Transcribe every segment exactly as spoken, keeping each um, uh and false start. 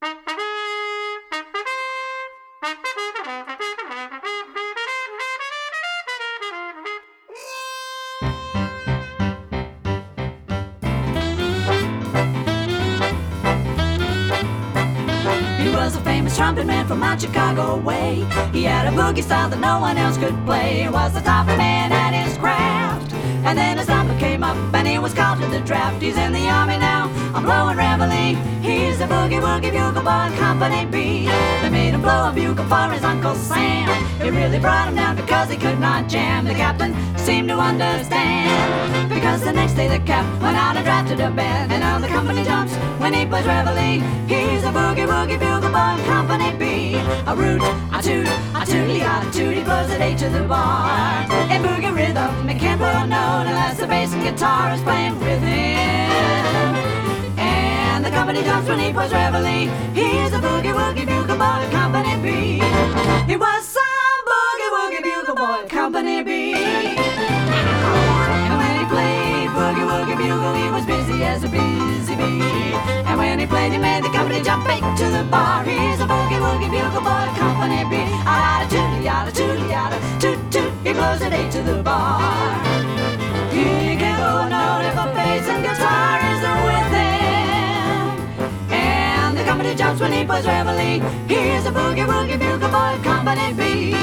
He was a famous trumpet man from out Chicago way. He had a boogie style that no one else could play. He was the top man at his craft. And then his number came up and he was called to the draft. He's in the army now, I'm blowing reveille. He's a boogie woogie bugle boy, Company B. They made him blow a bugle for his Uncle Sam. It really brought him down because he could not jam. The captain seemed to understand, because the next day the cap went out and drafted a band. And now the company jumps when he plays reveille. He's a boogie woogie bugle boy, Company B. A root, a toot, a tootly, a toot. He blows it eight to the bar. In boogie rhythm, he can't blow a note unless the bass and guitar is playing with him. And the company jumps when he plays reveille. He's a boogie woogie bugle boy, Company B. He was some boogie woogie bugle boy, Company B. And when he played boogie woogie bugle, he was busy as a busy bee. And when he played, he made the company jump eight to the bar. He's a boogie woogie bugle boy, Company B. Yada toot, yada toot, yada toot toot. He blows it eight to the bar. He can't blow a note if a bass and guitar isn't with him. And the company jumps when he plays reveille. He's a boogie woogie bugle boy, Company B.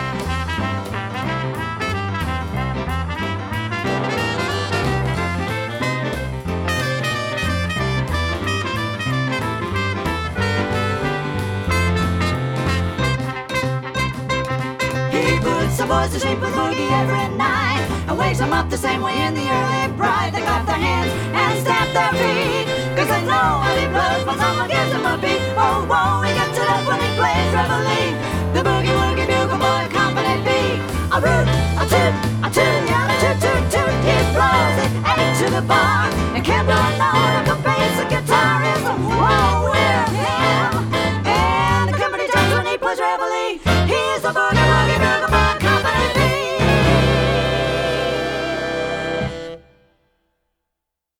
Some boys to sleep with boogie every night, and wakes them up the same way in the early bride. They clap their hands and stamp their feet, cause they know how he blows when someone gives him a beat. Oh, whoa, he gets it up when he plays reveille. The boogie woogie bugle boy, Company B. A root, a toot, a toot, yeah, a toot, toot, toot. He blows it eight to the bar, and can't blow a note